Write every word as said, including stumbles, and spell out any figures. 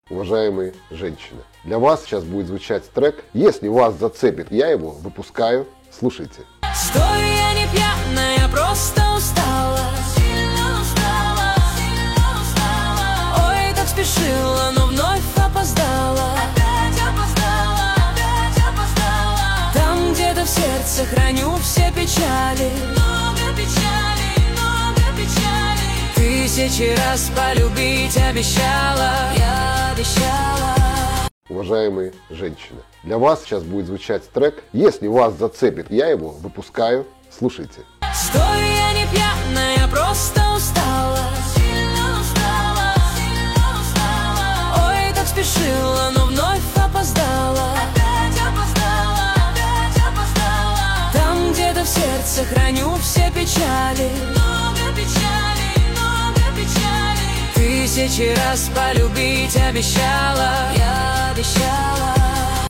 Уважаемые женщины, для вас сейчас будет звучать трек. Если вас зацепит, я его выпускаю. Слушайте. Стой, я не пьяная, просто устала. Сильно устала, сильно устала. Ой, так спешила, но вновь опоздала. Опять опоздала, опять опоздала. Там где-то в сердце храню все печали. Много печали, много печали. Тысячи раз полюбить обещала. Я обещала. Уважаемые женщины, для вас сейчас будет звучать трек. Если вас зацепит, я его выпускаю. Слушайте. Стой, я не пьяная, просто устала. Сильно устала, сильно устала. Ой, так спешила, но вновь опоздала. Опять опоздала, опять опоздала. Там где-то в сердце храню все печали. Много печали, много печали. Тысячи раз полюбить обещала.